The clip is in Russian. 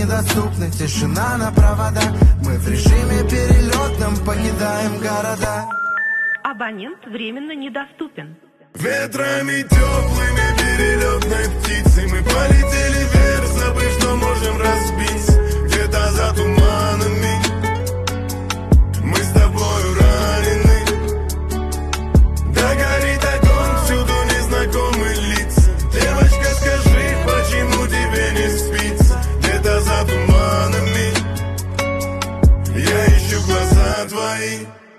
недоступны, тишина на проводах. Мы в режиме перелетном покидаем города. Абонент временно недоступен. Ветрами теплыми перелетной птицей мы полетели вверх, забыв, что можем разбиться.